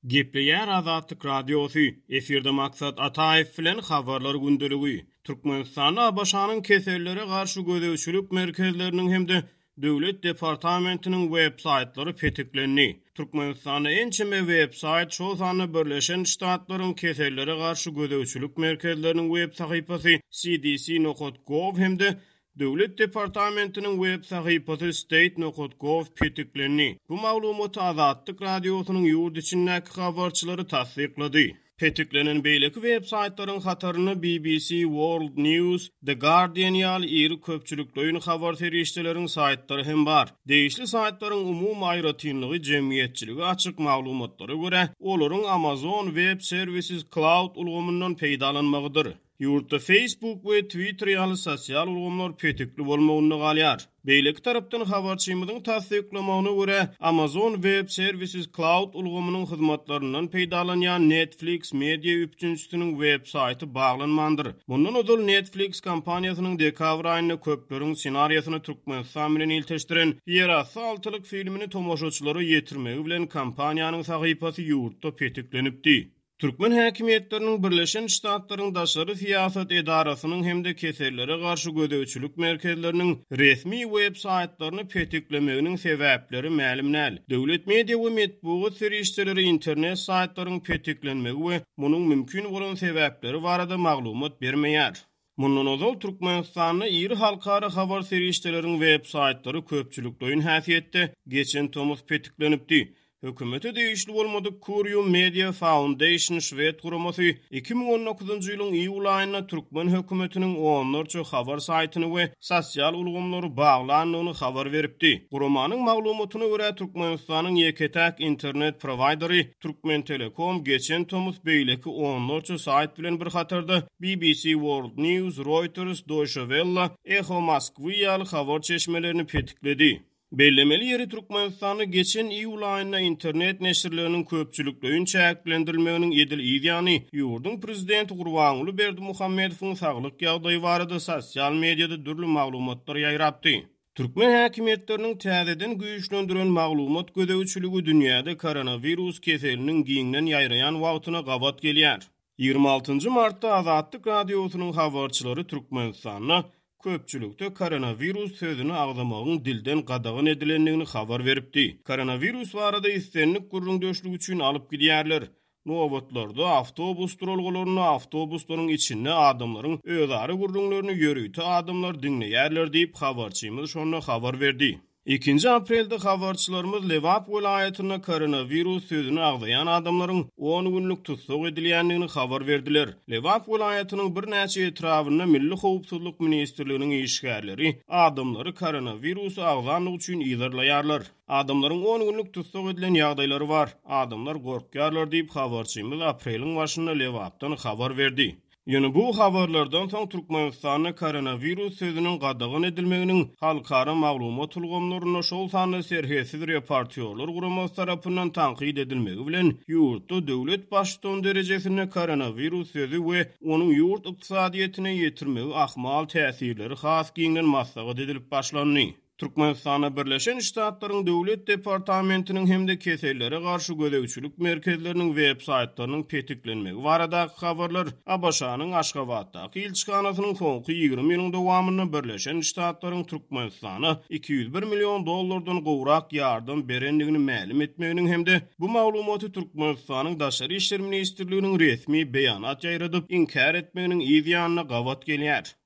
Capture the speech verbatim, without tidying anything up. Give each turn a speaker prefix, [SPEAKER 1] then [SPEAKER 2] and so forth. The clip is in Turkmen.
[SPEAKER 1] Gepleýär Azatlyk Radiosu, efirde maksat Ataýew bilen habarlar gündeligi. Türkmenistanda başanyň keselleri garşy gödäwçilik merkezleriniň hemde Döwlet Departamentiniň web saytlary petiklendi. Türkmenistanda ençeme web sayt şo sany Birleşen Ştatlaryň keselleri garşy gödäwçilik merkezleriniň web sahypasy c d c nokta gov hemde Döwlet Departamentiniň web sahypasy state nokta gov petiklendi. Bu maglumaty Azatlyk Radiosynyň ýurt içindäki habarçylary tasdiklady. Petiklenen beýleki web saytlaryň hataryny B B C World News, The Guardian ýaly iri köpçülikliň habar terişçileriň saytlary hem bar. Değişli saytlaryň umumy aýratynlygy jemgyýetçiligi açyk maglumatlary görä, olaryň Amazon Web Services Cloud ulgamyndan peýdalanmagydyr. Ýurtda Facebook we Twitter ýaly sosial ulgamlar petikli bolmagyny galýar. Beýleki tarapdan habarçymyzyň tasdiklamagyna görä, Amazon Web Services Cloud ulgamynyň hyzmatlaryndan peýdalanýan Netflix media üçinçisiniň web saýty baglanmandyr. Bundan öňe Netflix kompaniýasynyň dekabr aýyna köpleriň senariýasyny Türkmenistan bilen ilteşdiren Ýerasy altylyk filmini tomoşaçylara ýetirmegi bilen kompaniýanyň sahypasy ýurtda petiklenipdi. Türkmen häkimetleriniň Birleşen Ştatlaryň daşary siýasat edarasynyň hemde keselleri garşy gödäwçilik merkezleriniň resmi web saytlaryny petiklemeginiň sebäpleri ma'lum näl. Döwlet media we medeniýet serişçileri internet saytlarynyň petiklenmegi we munyň mümkin bolan sebäpleri barada maglumat bermeýär. Mundan ozal Türkmenistanyň iri halkara habar serişçileriň web saytlary köpçülikliň häsiýetde geçen tomuz petiklenipdi. Hökümete değişli bolmady Kurium Media Foundation Şwed guramasy iki ming on dokuzunçy ýylyň iýul aýynda Türkmen hökümetiniň onlarça habar saytyny we sosial ulgamlary baglanlygyny habar beripdi. Guramanyň maglumatyna görä Türkmenistanyň ýeketäk internet providery Türkmen Telekom geçen tomuz beýleki onlarça sayt bilen bir hatarda B B C World News, Reuters, Deutsche Welle, Echo Moskwy ýaly habar çeşmelerini petikledi. Bellemeli yeri Türkmenistany geçen iýul aýynda internet neşirleriniň köpçülikliň çäklendirilmeginiň edil ýany ýurdun prezidenti Gurbanuly Berdimuhammedowyň saglyk ýagdaýy barada sosial mediada dürli maglumatlar ýaýratdy. Türkmen häkimetleriniň täzeden güýçlendiren maglumat gödäwçiligi dünýäde koronavirus keseliniň giňden ýaýrayan wagtyna gawat gelýär. ýygrimi altyncy martda Azatlyk Radiosynyň habarçylary Türkmenistanyň köpçülükde koronavirus sözünü agdamagyň dilden gadagyn edilendigini habar beripdi. Koronavirus barada istenlik gurrundeşligi üçin alyp gidýärler. Nowatlarda awtobus duralgalaryny awtobuslaryň içinde adamlaryň özari gurrunlaryny ýörüýte adamlar diňleýärler diýip habarçymyz şonu habar berdi. ikinji aprelde habarçylarymyz Lewap welaýatyna koronavirus sözünü agdayan adamlaryň on günlük tutsuk edilýändigini habar berdiler. Lewap welaýatynyň bir näçe etrawyna Milli Howpsuzlyk Ministrliginiň işgärleri adamlary koronavirus agdanlygy üçin ýygyrlaýarlar. Adamlaryň on günlük tutsuk edilen ýagdaýlary bar. Adamlar gorkýarlar diýip habarçymyz apreliň başynda Lewapdan habar berdi. Ýöne bu habarlardan soň Türkmenistanyň koronavirus sözünün gadagyn edilmeginiň halkara maglumat ulgamlaryna şol sanly serhesiz reportýorlar guramasy tarapyndan tanqid edilmegi bilen ýurtda döwlet başçylygy derejesinde koronavirus sözü we onuň ýurt ykdysadyetine ýetirmegi ahmal täsirleri has giňden maslahat edilip başlandy. Türkmenistana Birleşen Ştatlaryň Döwlet Departamentiniň hemde keselleri garşy gödäwçilik merkezleriniň web saytlarynyň petiklenmegi baradaky habarlar Abaşanyň Aşgabatdaky ilçikanasynyň soňky ýygrimi ýylyň dowamyny Birleşen Ştatlaryň Türkmenistana iki yüz bir million dollardan gowrak ýardym berendigini ma'lum etmeginiň hemde bu maglumaty Türkmenistanyň Daşary işler ministrliginiň resmi beýanat ýaýradyp inkar etmeginiň ýygynyna gawat gelýär.